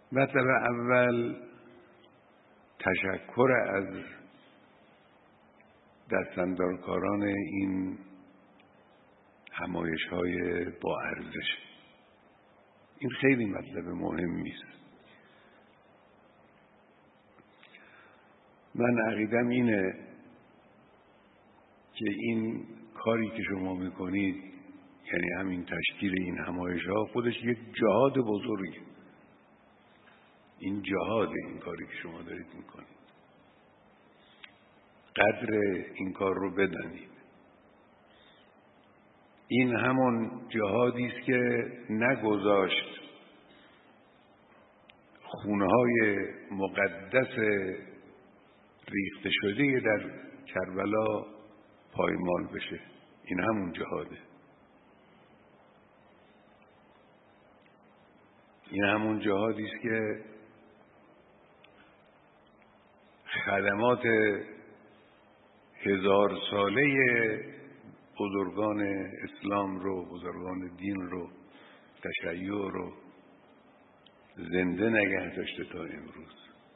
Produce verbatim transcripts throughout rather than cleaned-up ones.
مطلب اول تشکر از دستاندرکاران این همایش‌های با ارزش. این خیلی مطلب مهمی است. من عقیدم اینه که این کاری که شما میکنید، یعنی همین تشکیل این همایش‌ها، خودش یک جهاد بزرگه. این جهاد، این کاری که شما دارید میکنید، قدر این کار رو بدانید. این همون جهادی است که نگذاشت خونهای مقدس ریخته شده در کربلا پایمال بشه. این همون جهاده. این همون جهادی است که خدمات هزار ساله بزرگان اسلام رو، بزرگان دین رو، تشیع رو زنده نگه داشته تا امروز.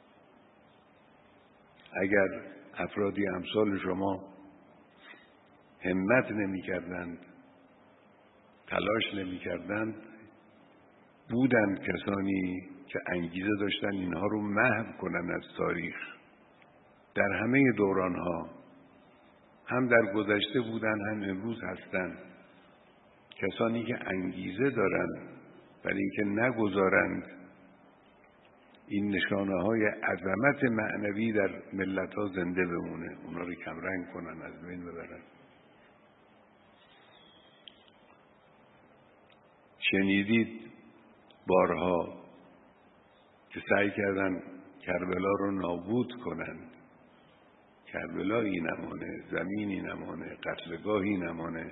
اگر افرادی امثال شما همت نمی کردند، تلاش نمی کردند، بودند کسانی که انگیزه داشتن اینها رو محو کنن از تاریخ. در همه دورانها، هم در گذشته بودن هم امروز هستند، کسانی که انگیزه دارند برای اینکه نگذارند این نشانه های عظمت معنوی در ملت ها زنده بمونه، اونا رو کمرنگ کنن، از بین ببرن. شنیدید بارها که سعی کردن کربلا رو نابود کنند. کربلایی نمانه، زمینی نمانه، قتلگاهی نمانه،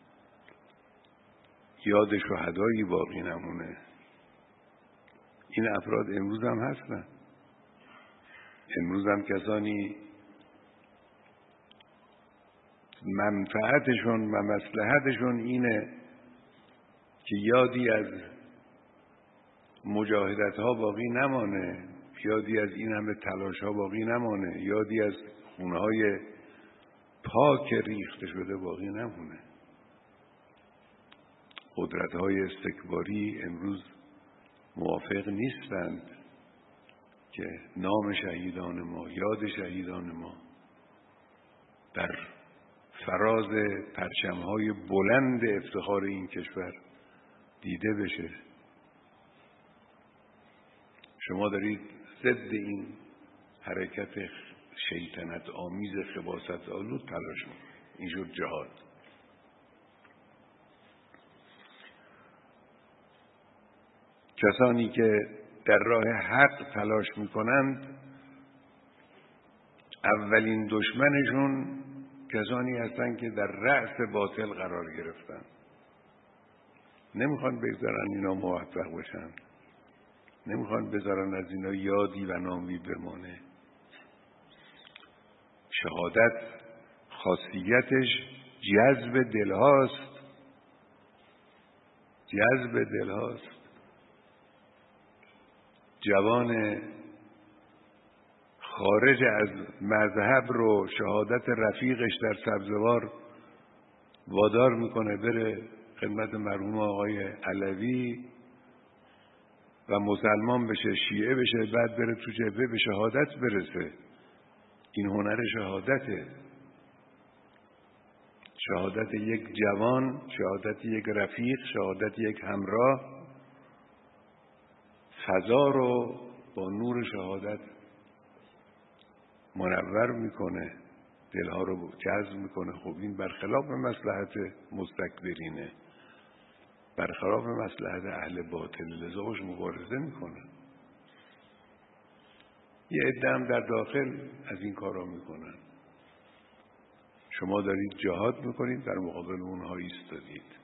یاد شهدایی باقی نمونه. این افراد امروز هم هستن. امروز هم کسانی منفعتشون و مصلحتشون اینه که یادی از مجاهدت ها باقی نمانه، یادی از این همه تلاش ها باقی نمانه، یادی از خونهای پاک ریخته شده باقی نمونه. قدرت های استکباری امروز موافق نیستند که نام شهیدان ما، یاد شهیدان ما در فراز پرچم‌های بلند افتخار این کشور دیده بشه. شما دارید ضد این حرکت شیطنت آمیز خباثت آلود تلاش میکنید. این شد جهاد. کسانی که در راه حق تلاش میکنند، اولین دشمنشون کسانی هستند که در رأس باطل قرار گرفتن. نمیخوان بگذارن اینا موفق بشن، نمیخوان بذارن از اینا یادی و نامی بمانه. شهادت خاصیتش جذب دلهاست. جذب دلهاست. جوان خارج از مذهب رو شهادت رفیقش در سبزوار وادار میکنه بره خدمت مرحوم آقای علوی و مسلمان بشه، شیعه بشه، بعد بره تو جبهه به شهادت برسه. این هنر شهادته. شهادت یک جوان، شهادت یک رفیق، شهادت یک همراه فضا رو با نور شهادت منور میکنه، دلها رو جذب میکنه. خب این برخلاف مصلحت مستکبرینه، برخلاف مصلحت اهل باطل، لذا باش مبارزه میکنه. یه عده هم در داخل از این کارا میکنن. شما دارید جهاد میکنید، در مقابل اونها ایستادید.